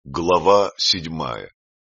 Глава 7.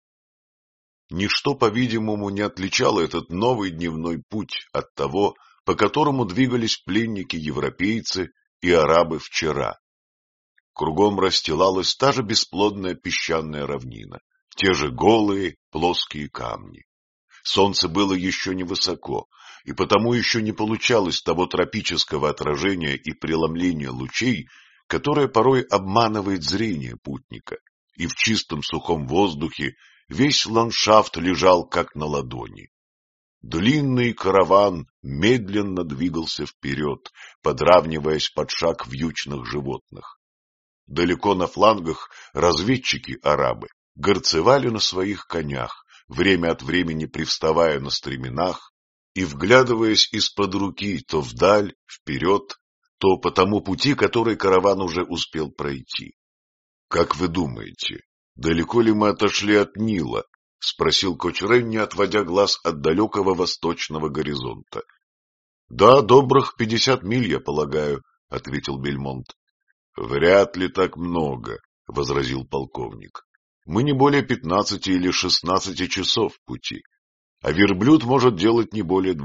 Ничто, по-видимому, не отличало этот новый дневной путь от того, по которому двигались пленники-европейцы и арабы вчера. Кругом расстилалась та же бесплодная песчаная равнина, те же голые плоские камни. Солнце было еще невысоко, и потому еще не получалось того тропического отражения и преломления лучей, которое порой обманывает зрение путника. И в чистом сухом воздухе весь ландшафт лежал как на ладони. Длинный караван медленно двигался вперед, подравниваясь под шаг вьючных животных. Далеко на флангах разведчики-арабы горцевали на своих конях, время от времени привставая на стременах и вглядываясь из-под руки то вдаль, вперед, то по тому пути, который караван уже успел пройти. — Как вы думаете, далеко ли мы отошли от Нила? — спросил Кочрен, не отводя глаз от далекого восточного горизонта. — Да, добрых 50 миль, я полагаю, — ответил Бельмонт. — Вряд ли так много, — возразил полковник. — Мы не более 15 или 16 часов пути, а верблюд может делать не более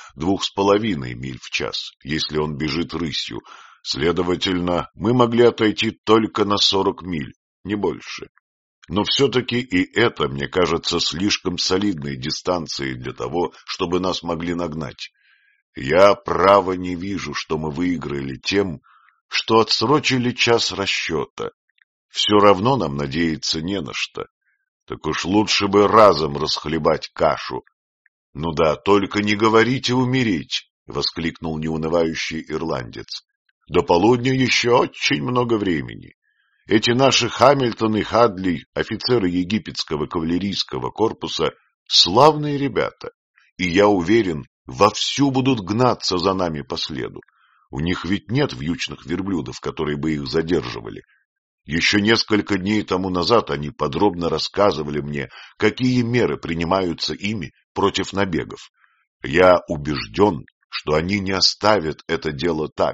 2–2,5 миль в час, если он бежит рысью. Следовательно, мы могли отойти только на 40 миль, не больше. Но все-таки и это, мне кажется, слишком солидной дистанцией для того, чтобы нас могли нагнать. Я, право, не вижу, что мы выиграли тем, что отсрочили час расчета. Все равно нам надеяться не на что. Так уж лучше бы разом расхлебать кашу. — Ну да, только не говорите умереть, — воскликнул неунывающий ирландец. — До полудня еще очень много времени. Эти наши Хамильтон и Хадли, офицеры египетского кавалерийского корпуса, славные ребята, и, я уверен, вовсю будут гнаться за нами по следу. У них ведь нет вьючных верблюдов, которые бы их задерживали. Еще несколько дней тому назад они подробно рассказывали мне, какие меры принимаются ими против набегов. Я убежден, что они не оставят это дело так.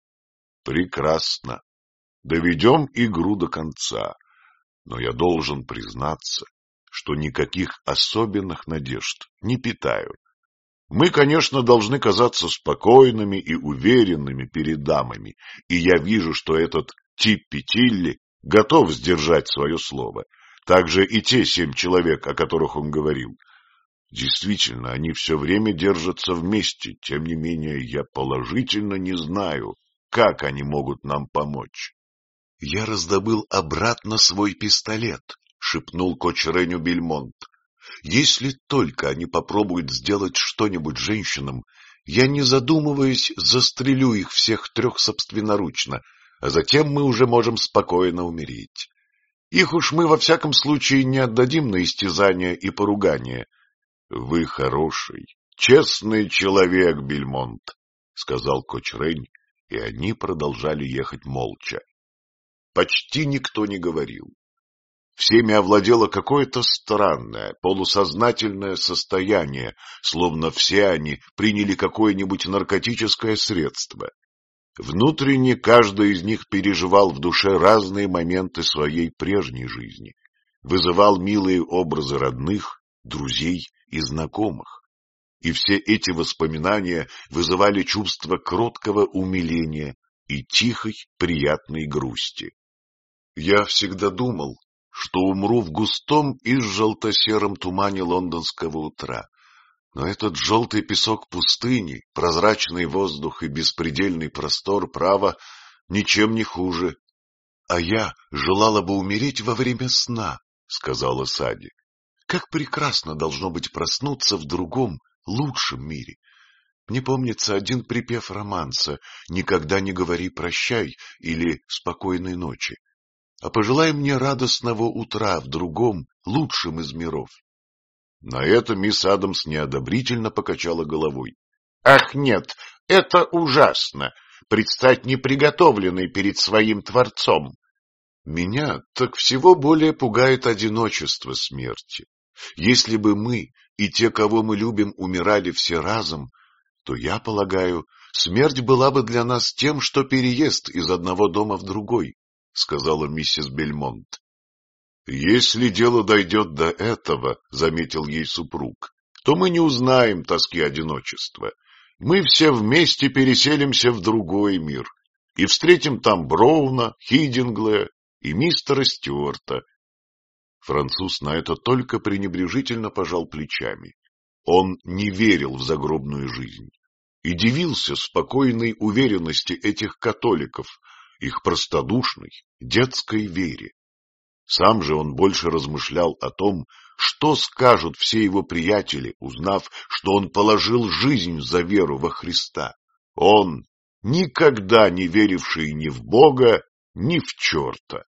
Прекрасно. Доведем игру до конца. Но я должен признаться, что никаких особенных надежд не питаю. Мы, конечно, должны казаться спокойными и уверенными перед дамами, и я вижу, что этот Типпи-Тилли готов сдержать свое слово. Также и те 7 человек, о которых он говорил. Действительно, они все время держатся вместе, тем не менее я положительно не знаю, как они могут нам помочь. — Я раздобыл обратно свой пистолет, — шепнул Кочреню Бельмонт. — Если только они попробуют сделать что-нибудь женщинам, я, не задумываясь, застрелю их всех 3 собственноручно, а затем мы уже можем спокойно умереть. Их уж мы во всяком случае не отдадим на истязания и поругания. — Вы хороший, честный человек, Бельмонт, — сказал Кочрень, и они продолжали ехать молча. Почти никто не говорил. Всеми овладело какое-то странное, полусознательное состояние, словно все они приняли какое-нибудь наркотическое средство. Внутренне каждый из них переживал в душе разные моменты своей прежней жизни, вызывал милые образы родных, друзей и знакомых. И все эти воспоминания вызывали чувство кроткого умиления и тихой, приятной грусти. Я всегда думал, что умру в густом и желто-сером тумане лондонского утра. Но этот желтый песок пустыни, прозрачный воздух и беспредельный простор, право, ничем не хуже. — А я желала бы умереть во время сна, — сказала Сади. — Как прекрасно должно быть проснуться в другом, лучшем мире. Мне помнится один припев романса «Никогда не говори прощай» или «Спокойной ночи». А пожелай мне радостного утра в другом, лучшем из миров. На это мисс Адамс неодобрительно покачала головой. — Ах, нет, это ужасно, предстать неприготовленной перед своим Творцом. Меня так всего более пугает одиночество смерти. Если бы мы и те, кого мы любим, умирали все разом, то, я полагаю, смерть была бы для нас тем, что переезд из одного дома в другой, — сказала миссис Бельмонт. — Если дело дойдет до этого, — заметил ей супруг, — то мы не узнаем тоски одиночества. Мы все вместе переселимся в другой мир и встретим там Броуна, Хидинглея и мистера Стюарта. Француз на это только пренебрежительно пожал плечами. Он не верил в загробную жизнь и дивился спокойной уверенности этих католиков, их простодушной детской вере. Сам же он больше размышлял о том, что скажут все его приятели, узнав, что он положил жизнь за веру во Христа. Он, никогда не веривший ни в Бога, ни в черта.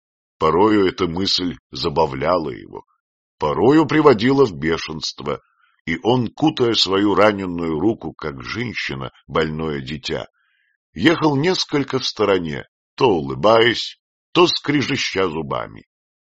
Порою эта мысль забавляла его, порою приводила в бешенство, и он, кутая свою раненую руку, как женщина, больное дитя, ехал несколько в стороне, то улыбаясь, то скрежеща зубами.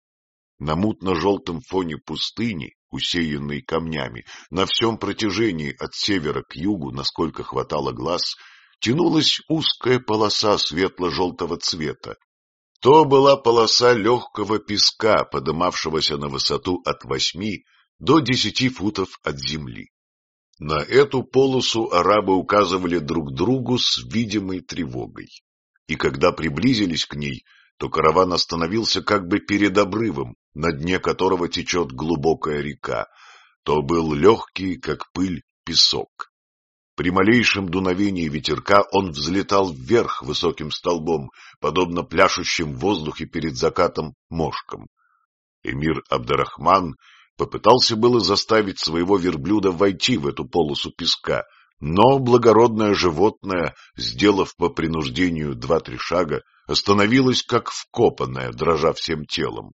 На мутно-желтом фоне пустыни, усеянной камнями, на всем протяжении от севера к югу, насколько хватало глаз, тянулась узкая полоса светло-желтого цвета. То была полоса легкого песка, подымавшегося на высоту от 8 до 10 футов от земли. На эту полосу арабы указывали друг другу с видимой тревогой. И когда приблизились к ней, то караван остановился как бы перед обрывом, на дне которого течет глубокая река. То был легкий, как пыль, песок. При малейшем дуновении ветерка он взлетал вверх высоким столбом, подобно пляшущим в воздухе перед закатом мошкам. Эмир Абд-ар-Рахман попытался было заставить своего верблюда войти в эту полосу песка, но благородное животное, сделав по принуждению 2-3 шага, остановилось как вкопанное, дрожа всем телом.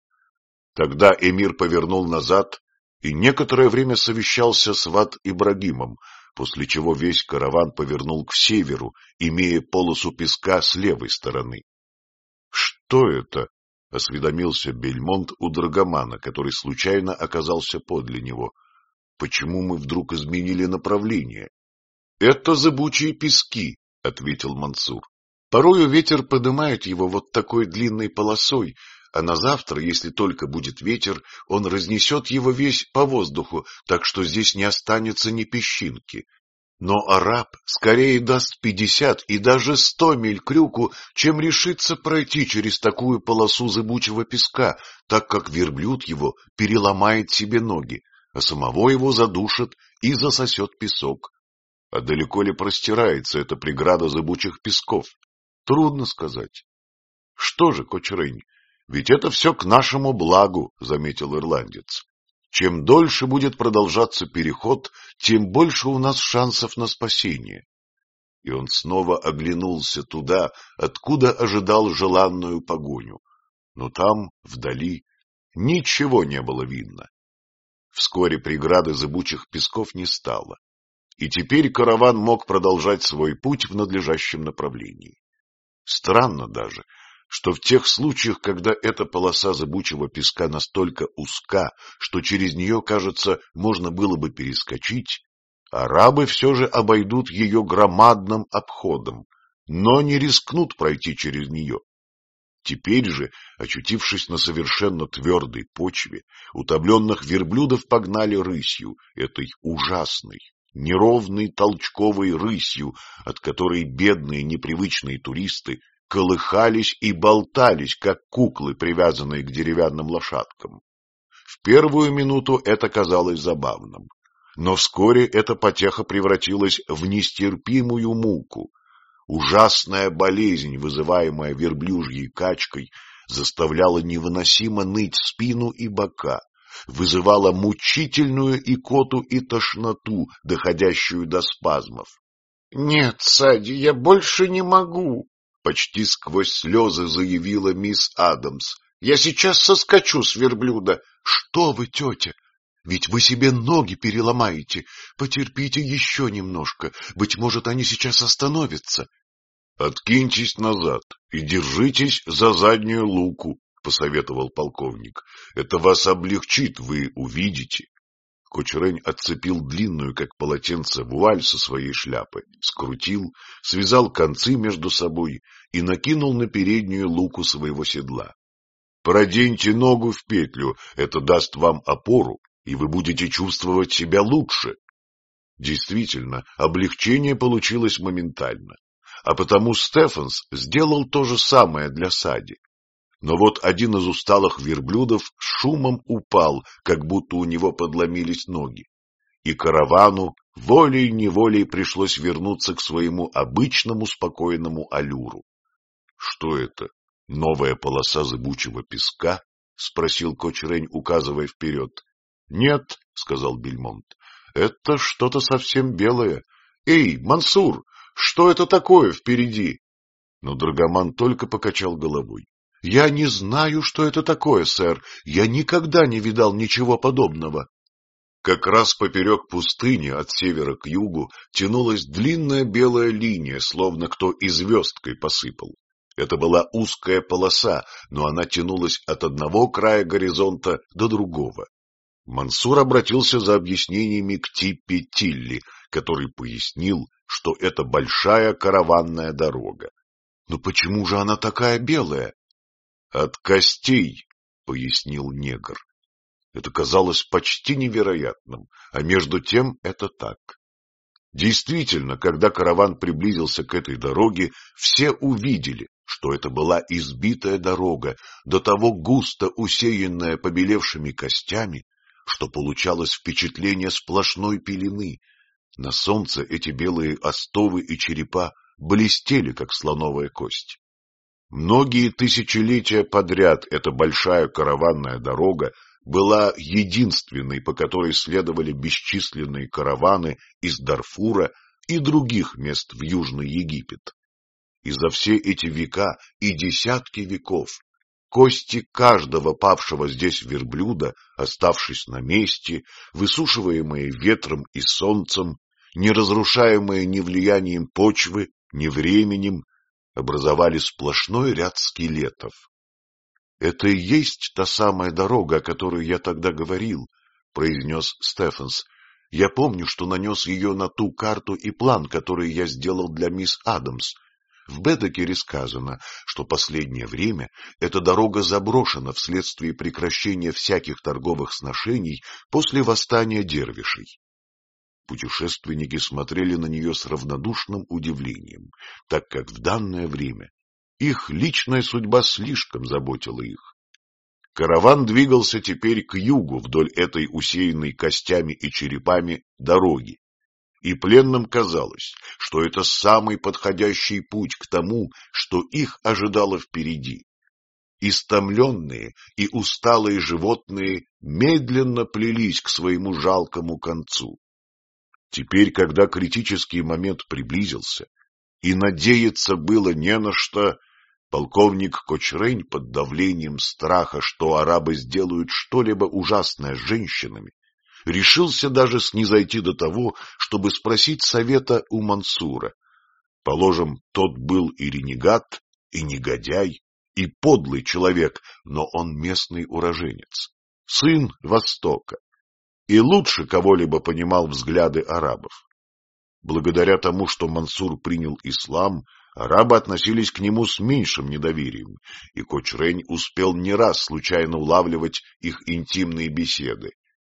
Тогда эмир повернул назад и некоторое время совещался с Вад-Ибрагимом, после чего весь караван повернул к северу, имея полосу песка с левой стороны. — Что это? — осведомился Бельмонт у драгомана, который случайно оказался подле него. — Почему мы вдруг изменили направление? — Это зыбучие пески, — ответил Мансур. — Порою ветер подымает его вот такой длинной полосой, а на завтра, если только будет ветер, он разнесет его весь по воздуху, так что здесь не останется ни песчинки. Но араб скорее даст 50 и даже 100 миль крюку, чем решится пройти через такую полосу зыбучего песка, так как верблюд его переломает себе ноги, а самого его задушит и засосет песок. А далеко ли простирается эта преграда зыбучих песков? Трудно сказать. Что же, Кочерень, ведь это все к нашему благу, — заметил ирландец. Чем дольше будет продолжаться переход, тем больше у нас шансов на спасение. И он снова оглянулся туда, откуда ожидал желанную погоню. Но там, вдали, ничего не было видно. Вскоре преграды зыбучих песков не стало, и теперь караван мог продолжать свой путь в надлежащем направлении. Странно даже, что в тех случаях, когда эта полоса зыбучего песка настолько узка, что через нее, кажется, можно было бы перескочить, арабы все же обойдут ее громадным обходом, но не рискнут пройти через нее. Теперь же, очутившись на совершенно твердой почве, утомленных верблюдов погнали рысью, этой ужасной, неровной толчковой рысью, от которой бедные непривычные туристы колыхались и болтались, как куклы, привязанные к деревянным лошадкам. В первую минуту это казалось забавным, но вскоре эта потеха превратилась в нестерпимую муку. Ужасная болезнь, вызываемая верблюжьей качкой, заставляла невыносимо ныть спину и бока, вызывала мучительную икоту и тошноту, доходящую до спазмов. — Нет, Сади, я больше не могу, — почти сквозь слезы заявила мисс Адамс. — Я сейчас соскочу с верблюда. — Что вы, тетя? Ведь вы себе ноги переломаете. Потерпите еще немножко. Быть может, они сейчас остановятся. — Откиньтесь назад и держитесь за заднюю луку, — посоветовал полковник. — Это вас облегчит, вы увидите. Кочерень отцепил длинную, как полотенце, вуаль со своей шляпы, скрутил, связал концы между собой и накинул на переднюю луку своего седла. Проденьте ногу в петлю, это даст вам опору, и вы будете чувствовать себя лучше. Действительно, облегчение получилось моментально, а потому Стефанс сделал то же самое для Сади. Но вот один из усталых верблюдов с шумом упал, как будто у него подломились ноги, и каравану волей-неволей пришлось вернуться к своему обычному спокойному аллюру. — Что это? Новая полоса зыбучего песка? — спросил Кочерень, указывая вперед. — Нет, — сказал Бельмонт, — это что-то совсем белое. Эй, Мансур, что это такое впереди? Но Драгоман только покачал головой. — Я не знаю, что это такое, сэр. Я никогда не видал ничего подобного. Как раз поперек пустыни от севера к югу тянулась длинная белая линия, словно кто и звездкой посыпал. Это была узкая полоса, но она тянулась от одного края горизонта до другого. Мансур обратился за объяснениями к Типпи Тилли, который пояснил, что это большая караванная дорога. — Но почему же она такая белая? — От костей, — пояснил негр. Это казалось почти невероятным, а между тем это так. Действительно, когда караван приблизился к этой дороге, все увидели, что это была избитая дорога, до того густо усеянная побелевшими костями, что получалось впечатление сплошной пелены. На солнце эти белые остовы и черепа блестели, как слоновая кость. Многие тысячелетия подряд эта большая караванная дорога была единственной, по которой следовали бесчисленные караваны из Дарфура и других мест в Южный Египет. И за все эти века и десятки веков кости каждого павшего здесь верблюда, оставшись на месте, высушиваемые ветром и солнцем, не разрушаемые ни влиянием почвы, ни временем, образовали сплошной ряд скелетов. — Это и есть та самая дорога, о которой я тогда говорил, — произнес Стефанс. — Я помню, что нанес ее на ту карту и план, который я сделал для мисс Адамс. В Бедекере сказано, что последнее время эта дорога заброшена вследствие прекращения всяких торговых сношений после восстания дервишей. Путешественники смотрели на нее с равнодушным удивлением, так как в данное время их личная судьба слишком заботила их. Караван двигался теперь к югу вдоль этой усеянной костями и черепами дороги, и пленным казалось, что это самый подходящий путь к тому, что их ожидало впереди. Истомленные и усталые животные медленно плелись к своему жалкому концу. Теперь, когда критический момент приблизился, и надеяться было не на что, полковник Кочерень под давлением страха, что арабы сделают что-либо ужасное с женщинами, решился даже снизойти до того, чтобы спросить совета у Мансура. Положим, тот был и ренегат, и негодяй, и подлый человек, но он местный уроженец, сын Востока, и лучше кого-либо понимал взгляды арабов. Благодаря тому, что Мансур принял ислам, арабы относились к нему с меньшим недоверием, и Кочерень успел не раз случайно улавливать их интимные беседы.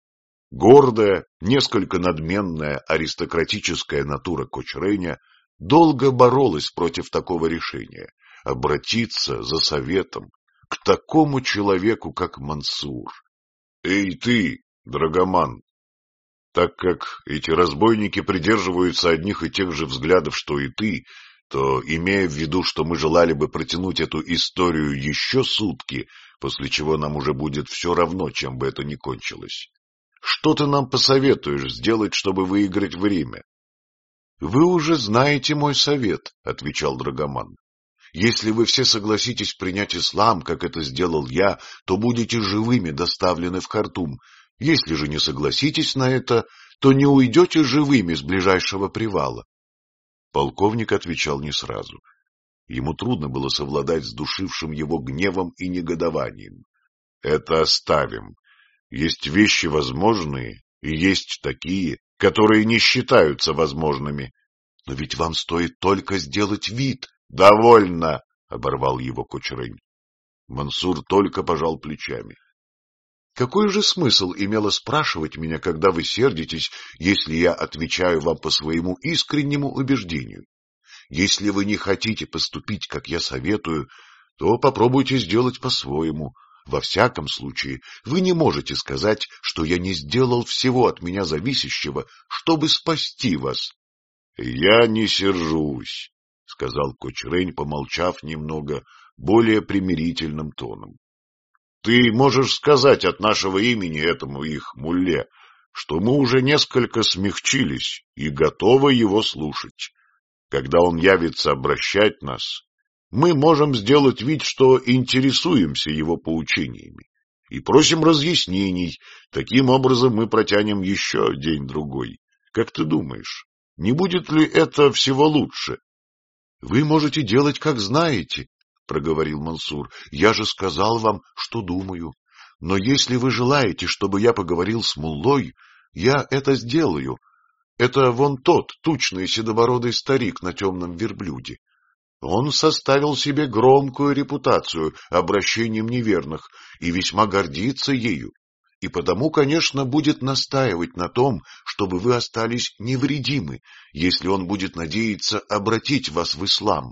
Гордая, несколько надменная аристократическая натура Кочереня долго боролась против такого решения — обратиться за советом к такому человеку, как Мансур. — Эй ты, Драгоман! Так как эти разбойники придерживаются одних и тех же взглядов, что и ты, то, имея в виду, что мы желали бы протянуть эту историю еще сутки, после чего нам уже будет все равно, чем бы это ни кончилось, что ты нам посоветуешь сделать, чтобы выиграть время? — Вы уже знаете мой совет, — отвечал Драгоман. — Если вы все согласитесь принять ислам, как это сделал я, то будете живыми доставлены в Хартум. Если же не согласитесь на это, то не уйдете живыми с ближайшего привала. Полковник отвечал не сразу. Ему трудно было совладать с душившим его гневом и негодованием. — Это оставим. Есть вещи возможные, и есть такие, которые не считаются возможными. — Но ведь вам стоит только сделать вид. — Довольно, — оборвал его Кочерень. Мансур только пожал плечами. Какой же смысл имело спрашивать меня, когда вы сердитесь, если я отвечаю вам по своему искреннему убеждению? Если вы не хотите поступить, как я советую, то попробуйте сделать по-своему. Во всяком случае, вы не можете сказать, что я не сделал всего от меня зависящего, чтобы спасти вас. — Я не сержусь, — сказал Кочрень, помолчав немного, более примирительным тоном. — Ты можешь сказать от нашего имени этому их мулле, что мы уже несколько смягчились и готовы его слушать. Когда он явится обращать нас, мы можем сделать вид, что интересуемся его поучениями и просим разъяснений. Таким образом мы протянем еще день-другой. Как ты думаешь, не будет ли это всего лучше? — Вы можете делать, как знаете, — проговорил Мансур. — Я же сказал вам, что думаю. Но если вы желаете, чтобы я поговорил с муллой, я это сделаю. Это вон тот тучный седобородый старик на темном верблюде. Он составил себе громкую репутацию обращением неверных и весьма гордится ею, и потому, конечно, будет настаивать на том, чтобы вы остались невредимы, если он будет надеяться обратить вас в ислам.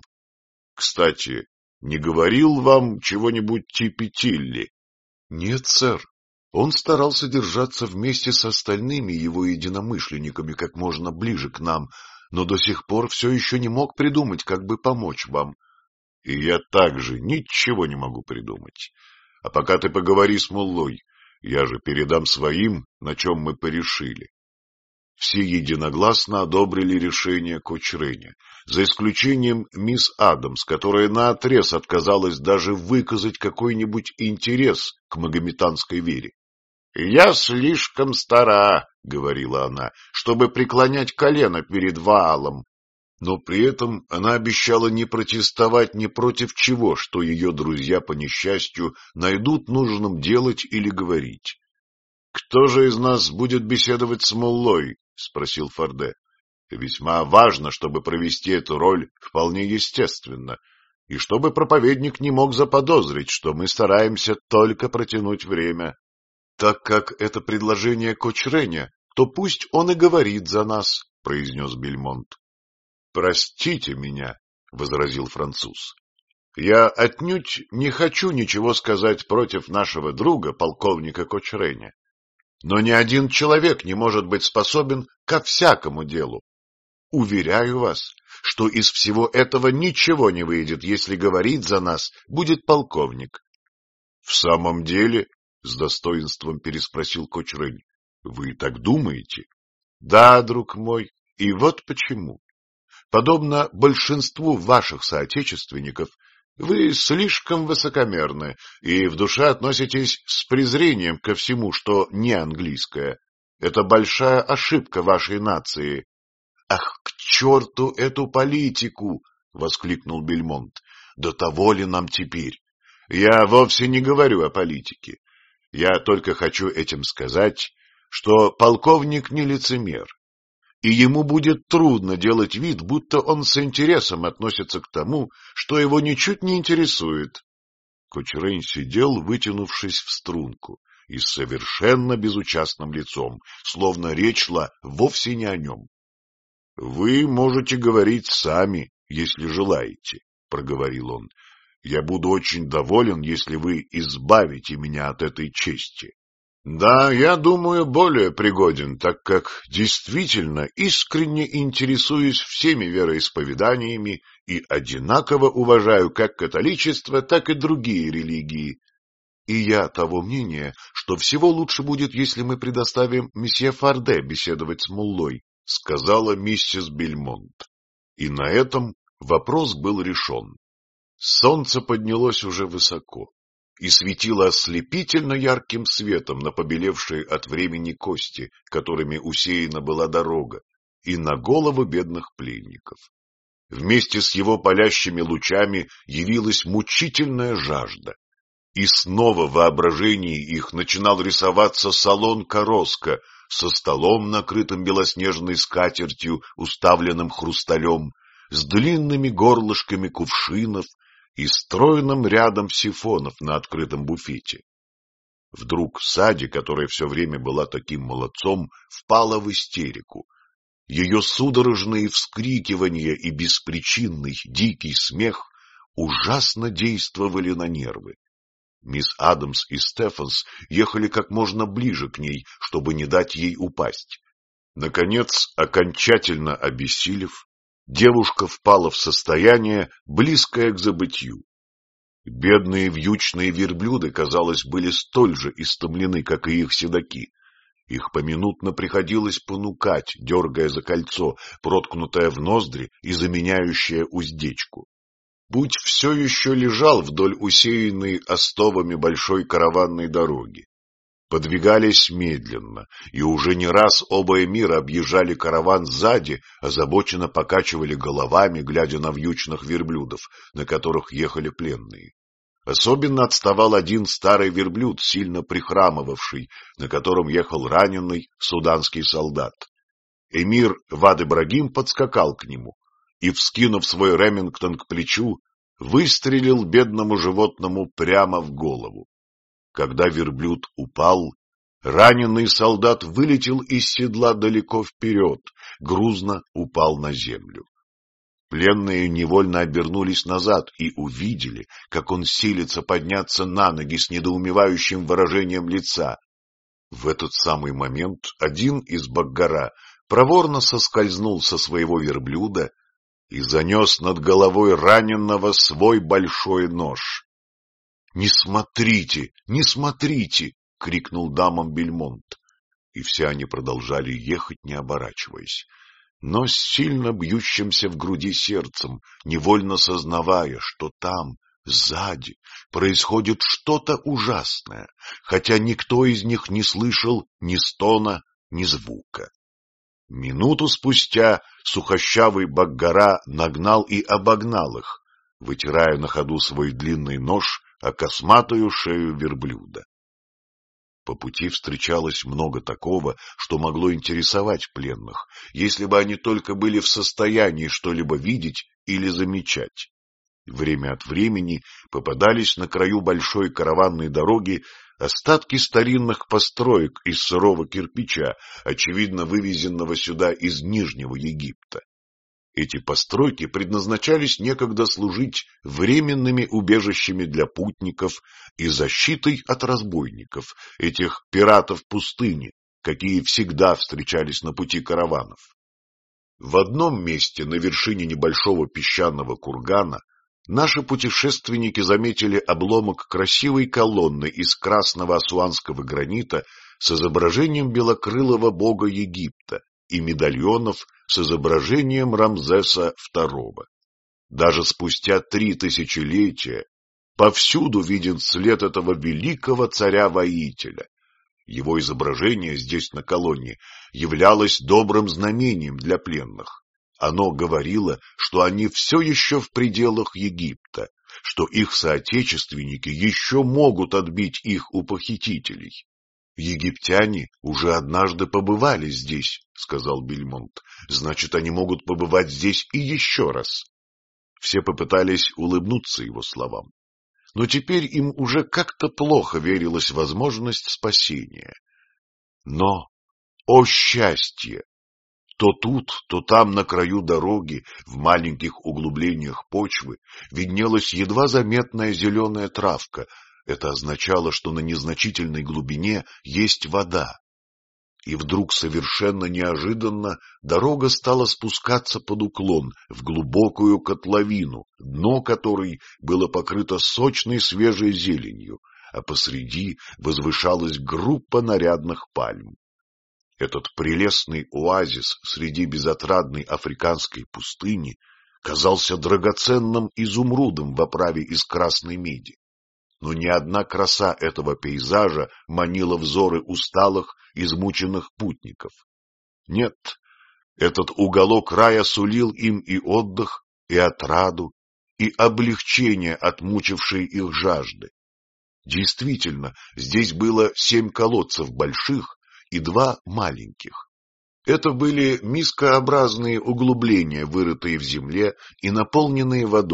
Кстати, не говорил вам чего-нибудь Типи-Тилли? Нет, сэр. Он старался держаться вместе с остальными его единомышленниками как можно ближе к нам, но до сих пор все еще не мог придумать, как бы помочь вам. И я также ничего не могу придумать. А пока ты поговори с муллой, я же передам своим, на чем мы порешили. Все единогласно одобрили решение Кочреня, за исключением мисс Адамс, которая наотрез отказалась даже выказать какой-нибудь интерес к магометанской вере. — Я слишком стара, — говорила она, — чтобы преклонять колено перед Ваалом. Но при этом она обещала не протестовать ни против чего, что ее друзья, по несчастью, найдут нужным делать или говорить. — Кто же из нас будет беседовать с муллой? — спросил Фарде. — Весьма важно, чтобы провести эту роль вполне естественно, и чтобы проповедник не мог заподозрить, что мы стараемся только протянуть время. — Так как это предложение Кочреня, то пусть он и говорит за нас, — произнес Бельмонт. — Простите меня, — возразил француз. — Я отнюдь не хочу ничего сказать против нашего друга, полковника Кочреня. Но ни один человек не может быть способен ко всякому делу. Уверяю вас, что из всего этого ничего не выйдет, если говорить за нас будет полковник. — В самом деле? — с достоинством переспросил Кочрень. — Вы так думаете? — Да, друг мой, и вот почему. Подобно большинству ваших соотечественников, вы слишком высокомерны и в душе относитесь с презрением ко всему, что не английское. Это большая ошибка вашей нации. — Ах, к черту эту политику! — воскликнул Бельмонт. — До того ли нам теперь? Я вовсе не говорю о политике. Я только хочу этим сказать, что полковник не лицемер, и ему будет трудно делать вид, будто он с интересом относится к тому, что его ничуть не интересует. Кочрень сидел, вытянувшись в струнку, и с совершенно безучастным лицом, словно речь шла вовсе не о нем. — Вы можете говорить сами, если желаете, — проговорил он. — Я буду очень доволен, если вы избавите меня от этой чести. — Да, я думаю, более пригоден, так как действительно искренне интересуюсь всеми вероисповеданиями и одинаково уважаю как католичество, так и другие религии. И я того мнения, что всего лучше будет, если мы предоставим месье Фарде беседовать с муллой, — сказала миссис Бельмонт. И на этом вопрос был решен. Солнце поднялось уже высоко и светило ослепительно ярким светом на побелевшие от времени кости, которыми усеяна была дорога, и на головы бедных пленников. Вместе с его палящими лучами явилась мучительная жажда, и снова в воображении их начинал рисоваться салон Короско со столом, накрытым белоснежной скатертью, уставленным хрусталем, с длинными горлышками кувшинов и стройным рядом сифонов на открытом буфете. Вдруг Сади, которая все время была таким молодцом, впала в истерику. Ее судорожные вскрикивания и беспричинный дикий смех ужасно действовали на нервы. Мисс Адамс и Стефанс ехали как можно ближе к ней, чтобы не дать ей упасть. Наконец, окончательно обессилев, девушка впала в состояние, близкое к забытью. Бедные вьючные верблюды, казалось, были столь же истомлены, как и их седаки. Их поминутно приходилось понукать, дергая за кольцо, проткнутое в ноздри и заменяющее уздечку. Путь все еще лежал вдоль усеянной остовами большой караванной дороги. Подвигались медленно, и уже не раз оба эмира объезжали караван сзади, озабоченно покачивали головами, глядя на вьючных верблюдов, на которых ехали пленные. Особенно отставал один старый верблюд, сильно прихрамывавший, на котором ехал раненый суданский солдат. Эмир Вад-Ибрагим подскакал к нему и, вскинув свой Ремингтон к плечу, выстрелил бедному животному прямо в голову. Когда верблюд упал, раненый солдат вылетел из седла далеко вперед, грузно упал на землю. Пленные невольно обернулись назад и увидели, как он силится подняться на ноги с недоумевающим выражением лица. В этот самый момент один из Баггара проворно соскользнул со своего верблюда и занес над головой раненого свой большой нож. — Не смотрите, не смотрите! — крикнул дамам Бельмонт. И все они продолжали ехать, не оборачиваясь, но с сильно бьющимся в груди сердцем, невольно сознавая, что там, сзади, происходит что-то ужасное, хотя никто из них не слышал ни стона, ни звука. Минуту спустя сухощавый Баггара нагнал и обогнал их, вытирая на ходу свой длинный нож о косматую шею верблюда. По пути встречалось много такого, что могло интересовать пленных, если бы они только были в состоянии что-либо видеть или замечать. Время от времени попадались на краю большой караванной дороги остатки старинных построек из сырого кирпича, очевидно вывезенного сюда из Нижнего Египта. Эти постройки предназначались некогда служить временными убежищами для путников и защитой от разбойников, этих пиратов пустыни, какие всегда встречались на пути караванов. В одном месте, на вершине небольшого песчаного кургана, наши путешественники заметили обломок красивой колонны из красного ассуанского гранита с изображением белокрылого бога Египта и медальонов с изображением Рамзеса II. Даже спустя 3 тысячелетия повсюду виден след этого великого царя-воителя. Его изображение здесь на колонне являлось добрым знамением для пленных. Оно говорило, что они все еще в пределах Египта, что их соотечественники еще могут отбить их у похитителей. — Египтяне уже однажды побывали здесь, — сказал Бельмонт. — Значит, они могут побывать здесь и еще раз. Все попытались улыбнуться его словам, но теперь им уже как-то плохо верилась возможность спасения. Но, о счастье! То тут, то там на краю дороги, в маленьких углублениях почвы, виднелась едва заметная зеленая травка. Это означало, что на незначительной глубине есть вода. И вдруг совершенно неожиданно дорога стала спускаться под уклон в глубокую котловину, дно которой было покрыто сочной свежей зеленью, а посреди возвышалась группа нарядных пальм. Этот прелестный оазис среди безотрадной африканской пустыни казался драгоценным изумрудом в оправе из красной меди. Но ни одна краса этого пейзажа манила взоры усталых, измученных путников. Нет, этот уголок рая сулил им и отдых, и отраду, и облегчение от мучившей их жажды. Действительно, здесь было 7 колодцев больших и 2 маленьких. Это были мискообразные углубления, вырытые в земле и наполненные водою,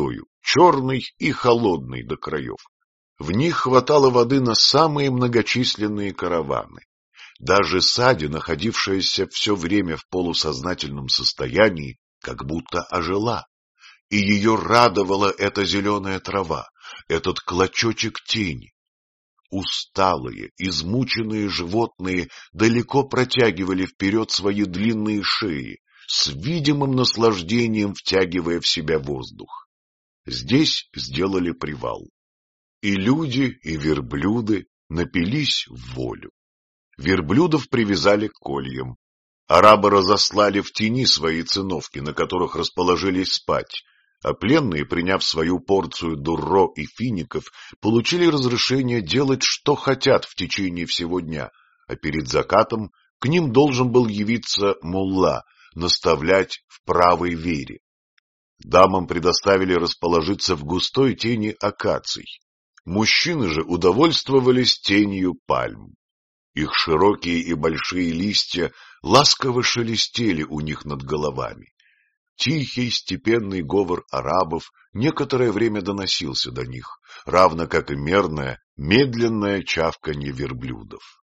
черный и холодный до краев. В них хватало воды на самые многочисленные караваны. Даже Сади, находившаяся все время в полусознательном состоянии, как будто ожила. И ее радовала эта зеленая трава, этот клочочек тени. Усталые, измученные животные далеко протягивали вперед свои длинные шеи, с видимым наслаждением втягивая в себя воздух. Здесь сделали привал. И люди, и верблюды напились в волю. Верблюдов привязали к кольям. Арабы разослали в тени свои циновки, на которых расположились спать, а пленные, приняв свою порцию дурро и фиников, получили разрешение делать, что хотят в течение всего дня, а перед закатом к ним должен был явиться мулла, наставлять в правой вере. Дамам предоставили расположиться в густой тени акаций. Мужчины же удовольствовались тенью пальм. Их широкие и большие листья ласково шелестели у них над головами. Тихий степенный говор арабов некоторое время доносился до них, равно как и мерное, медленное чавканье верблюдов.